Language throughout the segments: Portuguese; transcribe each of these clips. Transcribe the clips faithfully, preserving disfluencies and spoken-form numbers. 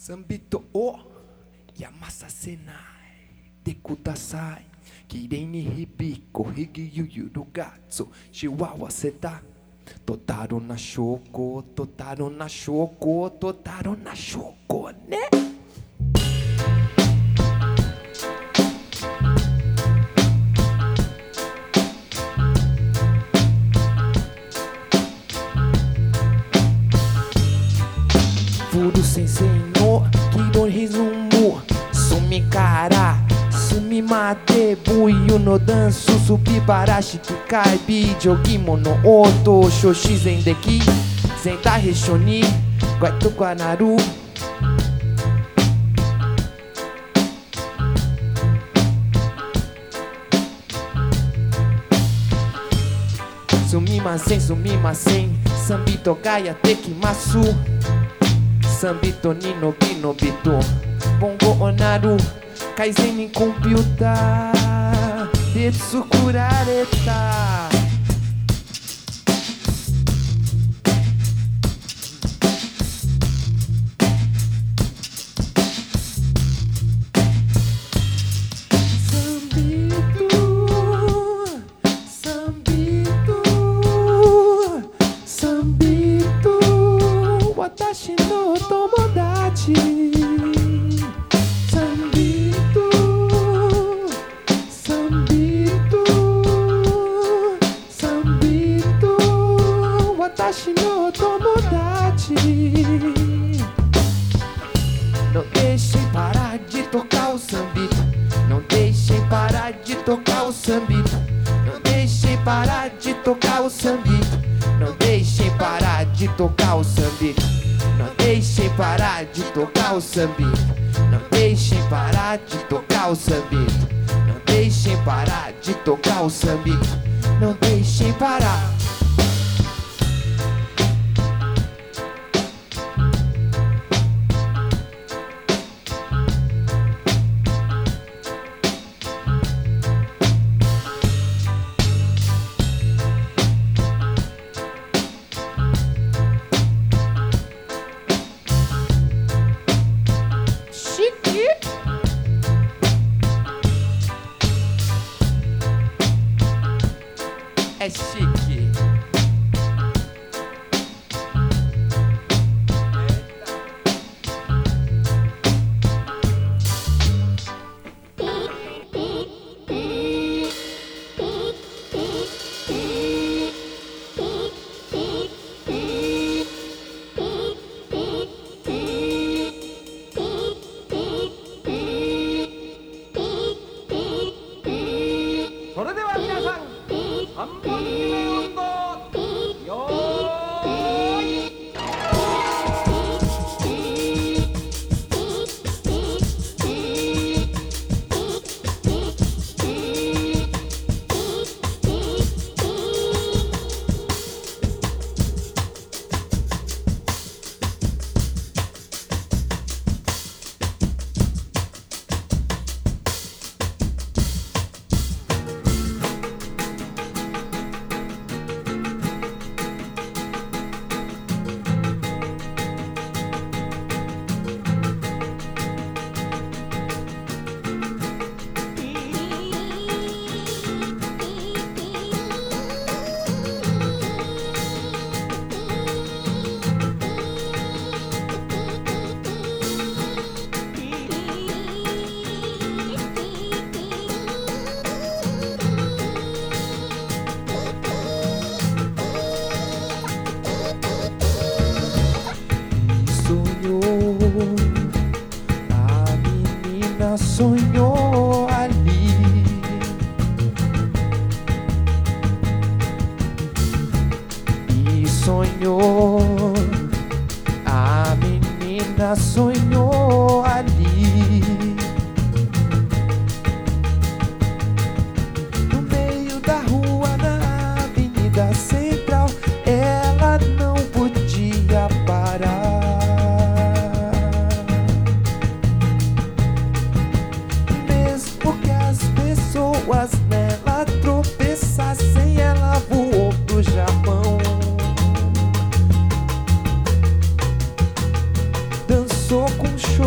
Sambito o Yamasasenai de Kudasai Kirei ni hibiko higi yuyu gatsu Chihuahua seta Totaro na shoko, totaro na shoko, totaro na shoko, né? Furu sensei no Kiron Hizumu Sumikara Sumimate Buyu no danço Subibarashi Kikai Bijo Kimono Oto Shoshi Zendeki Zenta Reshoni Guaito Guanaru Sumimasen Sumimasen Sambito Gaya Tekimasu Sambito Nino Binobito Bongo Onaru Kaizen ni computer Tetsu Kurareta Sambito Sambito Sambito Watashi no Tomodachi Watashi no Tomodachi. Não deixem parar de tocar o sambito. Não deixem parar de tocar o sambito. Não deixem parar de tocar o sambito. Não deixem parar de tocar o sambito. Não deixem parar de tocar o sambito. Não deixem parar de tocar o sambito. Não deixem parar de tocar o sambito. Não deixem parar. É chique. Sonhou ali e sonhou, a menina sonhou ali no meio da rua, na Avenida Central. Ela não podia parar. Pessoas nela tropeçassem, ela voou pro Japão. Dançou com show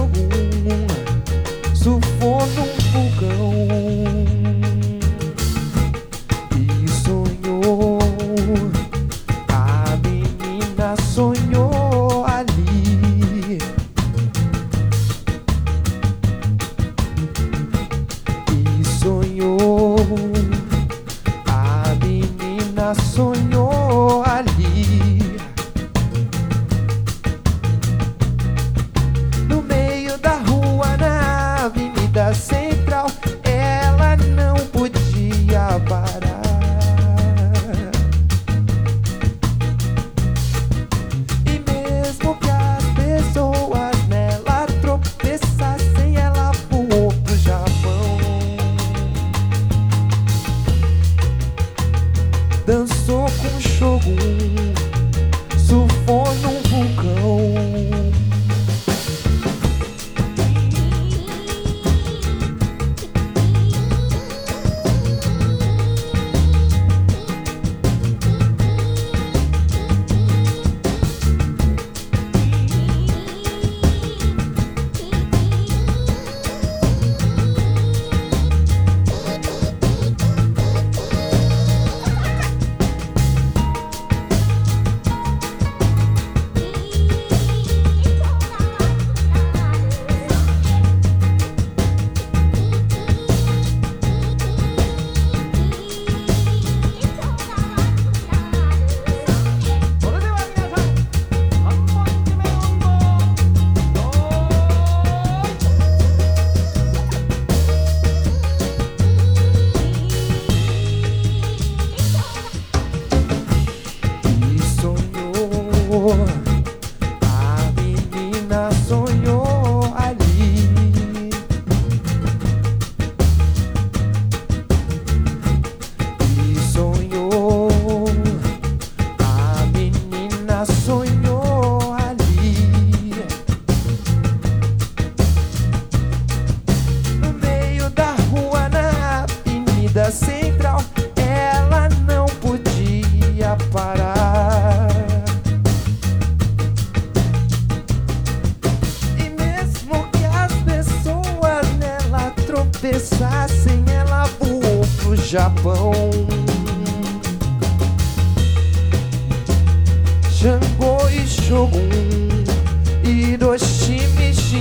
pensassem, ela voou pro Japão. Jango e Shogun, Hiroshima e